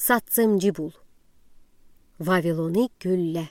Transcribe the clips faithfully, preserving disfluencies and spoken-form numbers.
Satsımcı bul. Vaviloni güllə.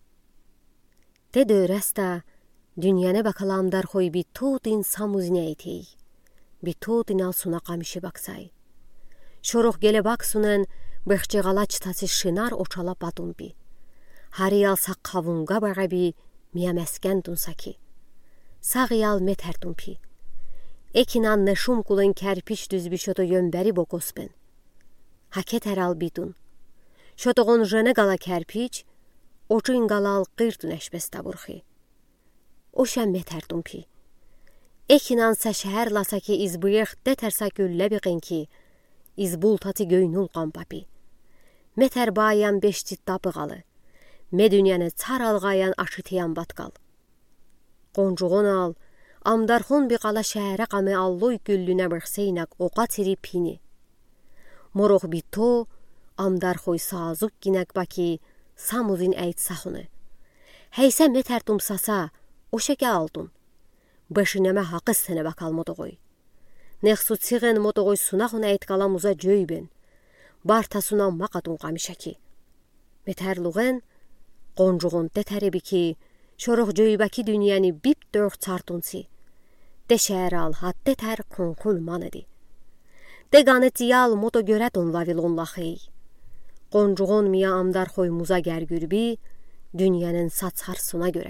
Te dörəstə, dünyanə bakalamdar xoy bi tudin samuznəytey. Bi tudin al suna qamışı baksay. Şorox gele baksunen, bəxçəğalaç tası şınar oçala badun bi. Hariyal saqqavunga bağa bi, miya məskəndun saki. Sağıyal meterdun pi. Ekinan neşum kulun kerpiç düzbü şoto yönberi bokospen. Haket eral bidun. Şotoğun jene gala kerpiç, oçun galal qırdun eşbesta burxi. Oşan meterdun pi. Ekinan sa şəhər lasaki izbıyıq detərsa güllə biqin ki, izbul tati göynul qampapi. Meter bayan beşcid dabıqalı. Me dünyanı çar alğayan aşıtıyan batkal. Qoncuğun al, amdarxon bir qala şəhərə qamı alloy güllünə bıxseynak oqa tiri pini. Moroq bito, amdarxoy sazuk ginek baki, samuzin əyt saxunu. Heysə meterdum sasa, o şəkə aldun. Bəşinəmə haqı sənə bakal modoğoy. Nexsu çiğen modoğoy sunaxun əyt qalamuza cöyben. Barta sunan maqadun qamışaki. Meterluğen, qoncuğun detəribi ki, şoroq cöybəki dünyanı bip dörq çartunsi. De şəhər al had detər konkul manedi. De qanet yal moto görədun Vavilon laxey. Qoncuğun miya amdar xoymuza gərgürbi, dünyanın saçarsına görə.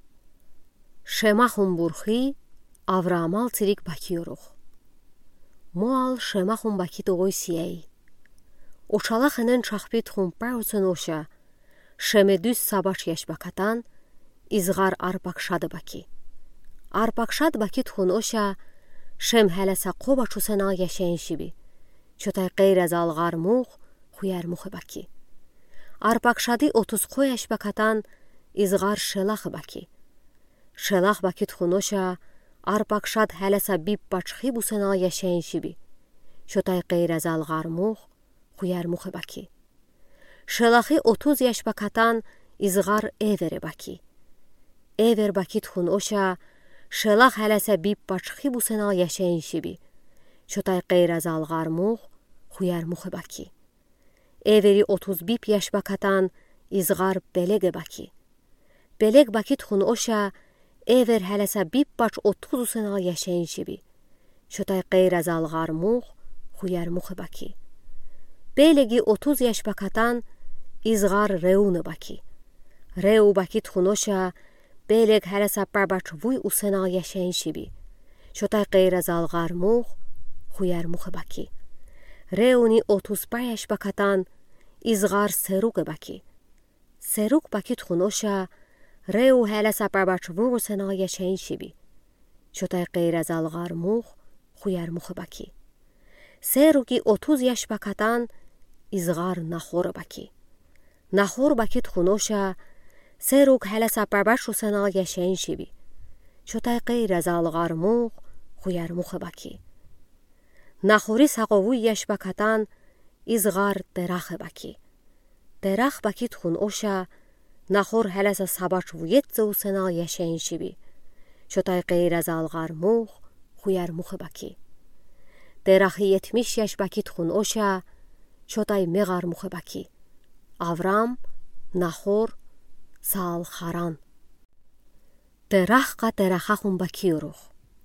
Şemaxun burxi, avramal tirik bakıyoruq. Mual şemaxun baki doğuy siyey. Oçalaxının çaxbit xumpağıçın oşa, şeme düz sabaş yeşbakatan, izğar arbaqşadı baki. Arbaqşad baki txun oşa, şem hələsə qobaçusen al yeşeyin şibi. Çotay qeyrəz alğarmuq, xuyərmuxu baki. Arbaqşadı otuz qoy yeşbakatan, izğar şelaxı baki. Şelax baki txun oşa, arbaqşad hələsə bib başxi busen al yeşeyin şibi. Çotay qeyrəz alğarmuq, xuyərmuxu baki. Şelaxı otuz yeşbakatan, izğar everi baki. Ever baki txun oşa, şelax hələsə bib başxi busen al yeşeyin şibi. Çotay qeyrəz alğarmuq, xuyərmuxu baki. Everi otuz bib yeşbakatan, izğar beleğe baki. Beleğ baki txun oşa, ever hələsə bib baş otuz busen al yeşeyin şibi. Çotay qeyrəz alğarmuq, xuyərmuxu baki. Beleği otuz yeşbakatan, izğar reunu baki. Reu baki txun oşa, beleğ hələsə barbaç vuy usen al yeşeyin şibi. Çotay qeyrəz alğarmuq, xuyərmuxu baki. Reuni otuz beş yeşbakatan, izğar seruq baki. Seruq baki txun oşa, reu hələsə barbaç vuy usen al yeşeyin şibi. Çotay qeyrəz alğarmuq, xuyərmuxu baki. Seruqi otuz yeşbakatan, izğar naxor baki. Naxor baki txun oşa, seruq hələsə barbaç usen al yeşeyin şibi. Çotay qeyrəz alğarmuq, xuyərmuxu baki. Naxori saqovuy yeşbakatan, izğar deraxı baki. Derax baki txun oşa, naxor hələsə sabaç vuyetze usen al yeşeyin şibi. Çotay qeyrəz alğarmuq, xuyərmuxu baki. Deraxı yetmiş yeşbaki txun oşa, çotay meğarmuxu baki. Avram, naxor, sal xaran. Deraxqa deraxaxun bakıyoruq.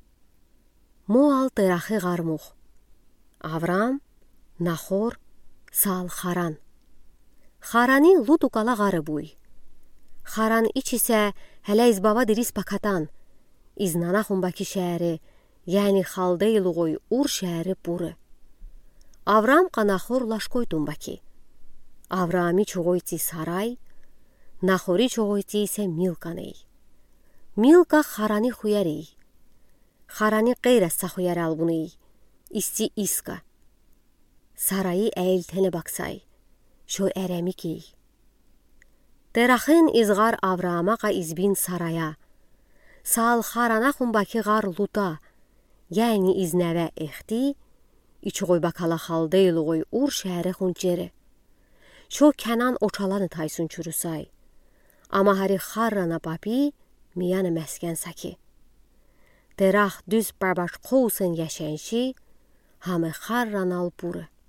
Mual deraxı qarmuq. Avram, naxor, sal xaran. Xarani ludu qala qarı buy. Xaran iç isə hələ izbava diris bakatan. İznanaxun baki şəhəri, yəni xaldeyluğoy ur şəhəri buru. Avram qanaxor laşkoydun baki. Avrami çoğoyti saray, naxori çoğoyti isə milqaney. Milqa xarani xuyərey. Xarani qeyrəsə xuyər albuney. İsti iska. Sarayı əyiltəni baksay. Şo ərəmi gey. Deraxın izğar avramaqa izbin saraya. Sal xaranaxun baki qar luda. Yəni iznəvə exdi, içoy bakala xaldeyluğoy ur şəhərə xunçeri. Şo kənan oçalanı taysun çürüsay. Ama hari xarrana babi, miyanı məskən saki. Derax düz barbaş qousen yeşenşi, hamı xarran al buru.